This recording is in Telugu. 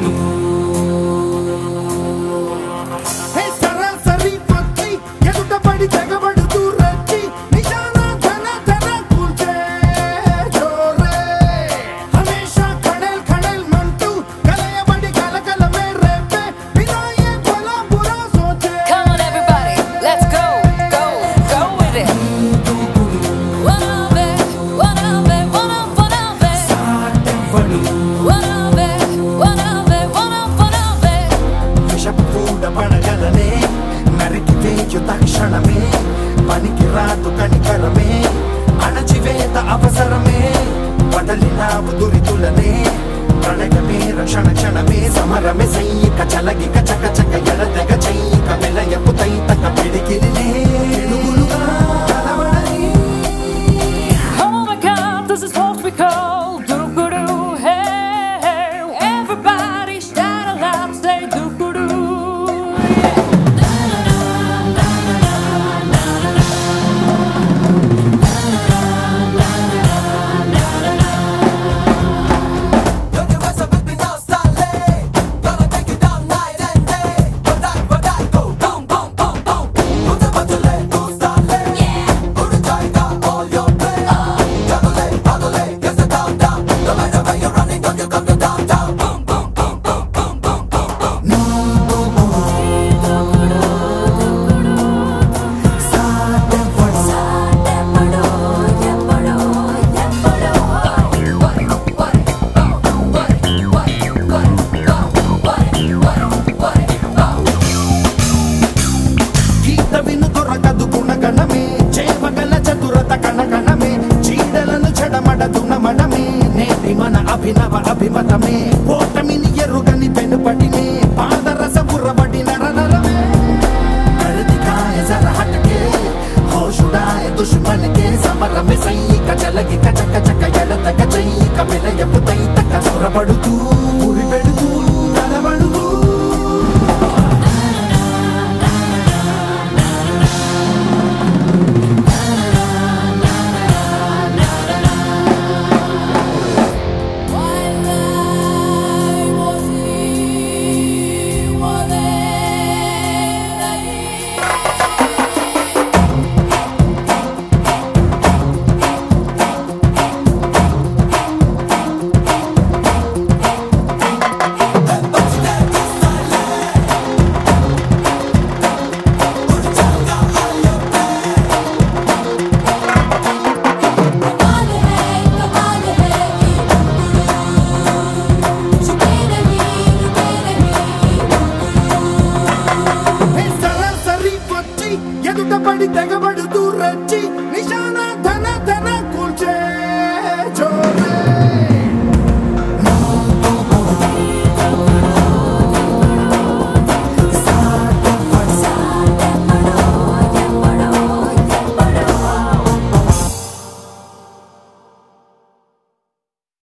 తక్షణమే పనికి రాదు కనికరమే అణచివేత అవసరమే వదలినావు దురితులనే ప్రణయమే రక్షణ క్షణమే సమరమే సైనిక చలగిక చకచక ఎడతెగ చైనిక మెలయపు తైతక పిడికిలినే పిడుగులుగా కలవడని. Oh my God, this is what we call doo-doo-doo. Hey, hey, everybody shout aloud, say doo-doo-doo. మన అభినవ అభిమతమే ఓటమిని ఎరుగని పెనుపటినే పాదరస బుర్రబడిన రణరమే గర్దికాయ జర హటకే హోషుడాయ దుష్మన్ కే సమరమే సైనిక చలగి కచక చక ఎడతక చైనిక విలయపు తైతక సురబడుతూ